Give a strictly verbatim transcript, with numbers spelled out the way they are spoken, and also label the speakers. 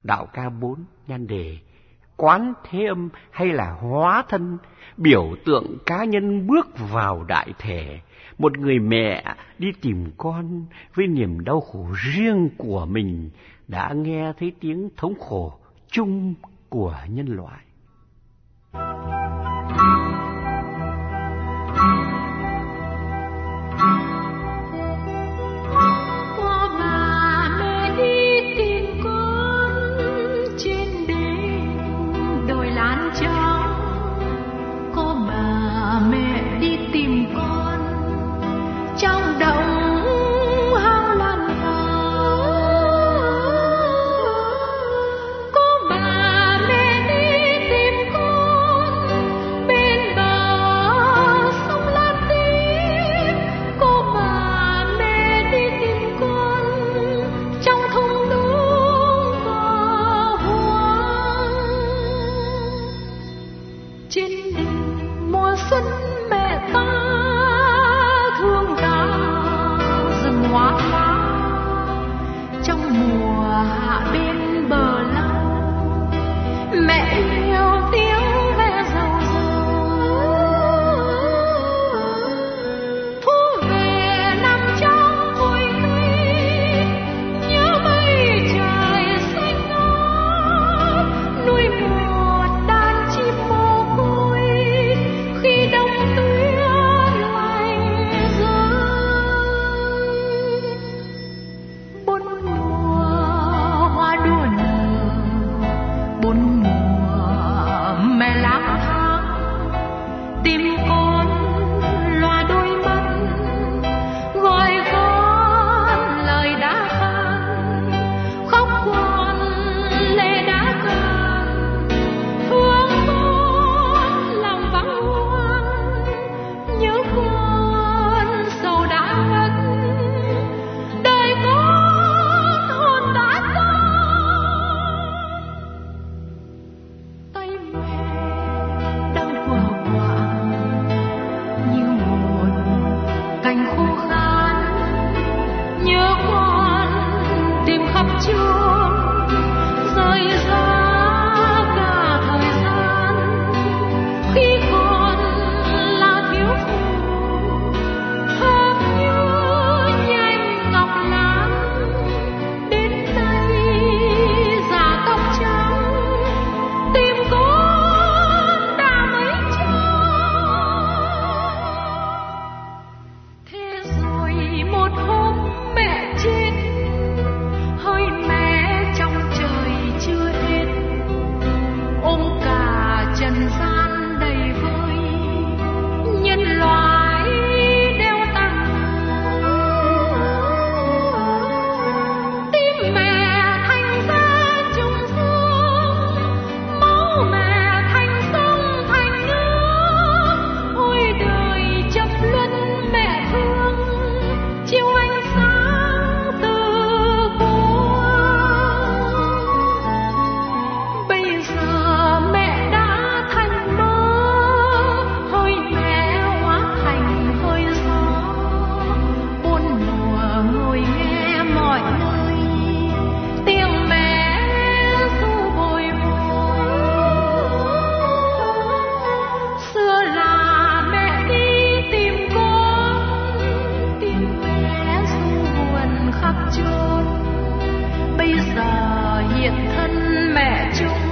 Speaker 1: Đạo ca bốn nhan đề Quán Thế Âm hay là hóa thân, biểu tượng cá nhân bước vào đại thể. Một người mẹ đi tìm con với niềm đau khổ riêng của mình, đã nghe thấy tiếng thống khổ chung của nhân loại.
Speaker 2: Bây giờ hiện thân mẹ chung